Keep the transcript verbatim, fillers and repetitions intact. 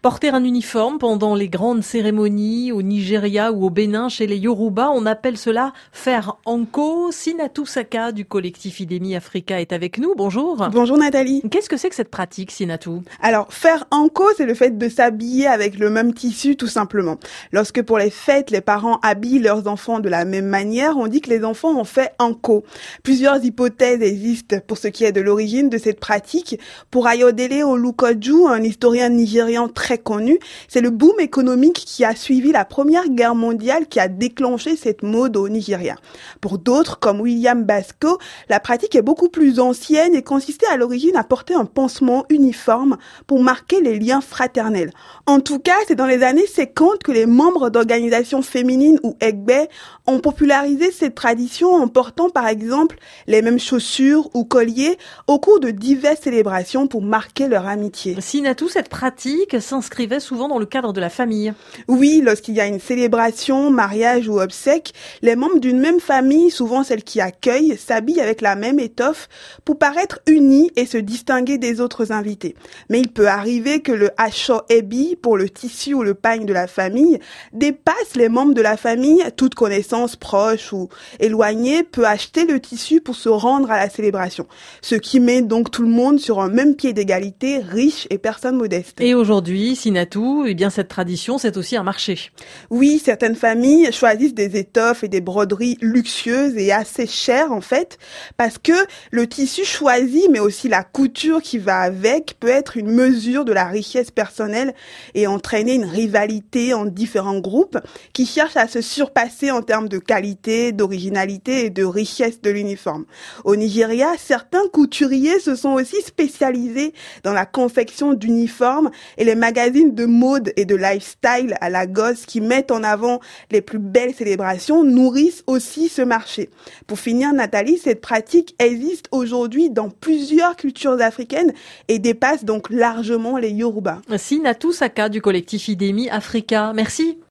Porter un uniforme pendant les grandes cérémonies au Nigeria ou au Bénin chez les Yoruba, on appelle cela faire anko. Sinatou Saka du collectif Idemi Africa est avec nous. Bonjour. Bonjour Nathalie. Qu'est-ce que c'est que cette pratique, Sinatou? Alors, faire anko, c'est le fait de s'habiller avec le même tissu, tout simplement. Lorsque pour les fêtes, les parents habillent leurs enfants de la même manière, on dit que les enfants ont fait anko. Plusieurs hypothèses existent pour ce qui est de l'origine de cette pratique. Pour Ayodele Olukoju, un historien nigérian très connu, c'est le boom économique qui a suivi la Première Guerre mondiale qui a déclenché cette mode au Nigeria. Pour d'autres, comme William Basco, la pratique est beaucoup plus ancienne et consistait à l'origine à porter un pansement uniforme pour marquer les liens fraternels. En tout cas, c'est dans les années cinquante que les membres d'organisations féminines ou Egbe ont popularisé cette tradition en portant par exemple les mêmes chaussures ou colliers au cours de diverses célébrations pour marquer leur amitié. Sinatou, cette pratique s'inscrivait souvent dans le cadre de la famille. Oui, lorsqu'il y a une célébration, mariage ou obsèque, les membres d'une même famille, souvent celle qui accueille, s'habillent avec la même étoffe pour paraître unis et se distinguer des autres invités. Mais il peut arriver que le acho ebi, pour le tissu ou le pagne de la famille, dépasse les membres de la famille. Toute connaissance proche ou éloignée peut acheter le tissu pour se rendre à la célébration. Ce qui met donc tout le monde sur un même pied d'égalité, riche et personne modeste. Et aujourd'hui, Sinatou, eh bien cette tradition, c'est aussi un marché. Oui, certaines familles choisissent des étoffes et des broderies luxueuses et assez chères en fait, parce que le tissu choisi, mais aussi la couture qui va avec, peut être une mesure de la richesse personnelle et entraîner une rivalité en différents groupes qui cherchent à se surpasser en termes de qualité, d'originalité et de richesse de l'uniforme. Au Nigeria, certains couturiers se sont aussi spécialisés dans la confection d'uniformes et les magazines de mode et de lifestyle à la gosse qui mettent en avant les plus belles célébrations nourrissent aussi ce marché. Pour finir, Nathalie, cette pratique existe aujourd'hui dans plusieurs cultures africaines et dépasse donc largement les Yoruba. Sinatou Saka du collectif Idemi Africa. Merci.